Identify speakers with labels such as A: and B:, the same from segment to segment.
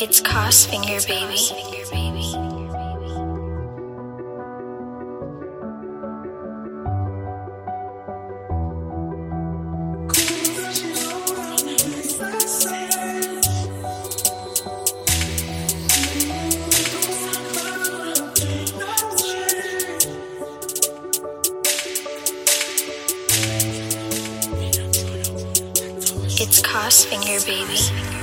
A: It's Cosfinger, baby. It's Cosfinger, baby.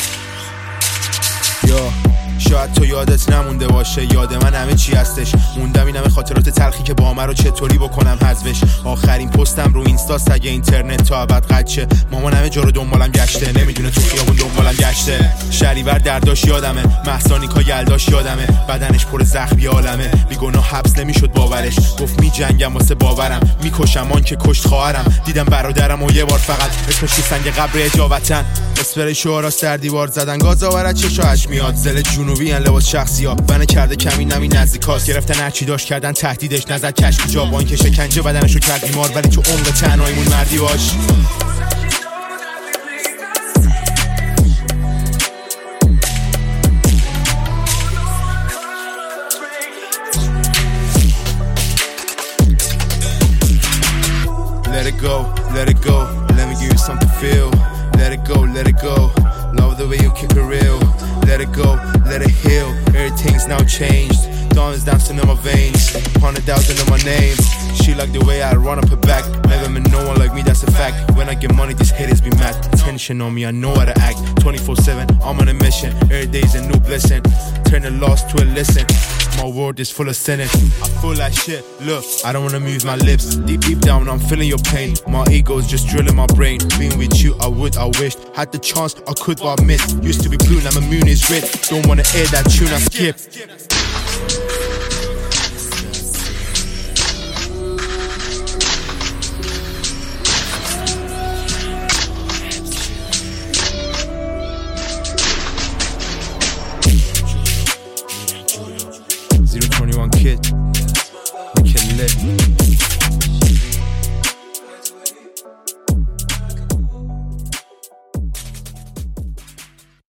B: یا شاید تو یادت نمونده باشه، یاد من همه چی هستش. موندم این همه خاطرات تلخی که با من رو چطوری بکنم حذفش. آخرین پستم رو اینستاست اگه اینترنت تا ابد قطع شه. مامان همه جا رو دنبالم گشته، نمیدونه تو خیابون دنبالم گشته. شهریور درداش یادمه، مهسا نیکا یلداش یادمه. بدنش پر زخم عالمه، بیگناه حبس نمیشد باورش. گفت می جنگم واسه باورم، میکشم آن که کشت خواهرم. دیدم برادرم و یه بار فقط اسمش تو سنگ قبر اجابتن. اسپری شعرا سر دیوار زدن، گاز آورد چشاش میاد. زل جنوبی ان لباس شخصیا بنا کرده کمین نمی نزدیکاست. گرفتن هرچی داشت کردن تهدیدش، نظر کشکی جا با این که شکنجه بدنشو کرد بیمار. ولی تو عمق تنهاییمون مردی باش. Let it go, let it go, let me give you something to feel. Let it go, let it go, love the way you keep it real. Let it go, let it heal, everything's now changed. Diamonds dancing in my veins, 100,000 in my name. She like the way I run up her back. Never met no one like me, that's a fact. When I get money, these haters be mad. Tension on me, I know how to act. 24/7, I'm on a mission. Every day's a new blessing. Turn a loss to a listen. My world is full of sinning. I feel like shit, look, I don't wanna move my lips. Deep down, I'm feeling your pain. My ego's just drilling my brain. Being with you, I wished. Had the chance, I could, but I missed. Used to be blue, now my moon is red. Don't wanna air that tune, I skip. 021 kid, we can live.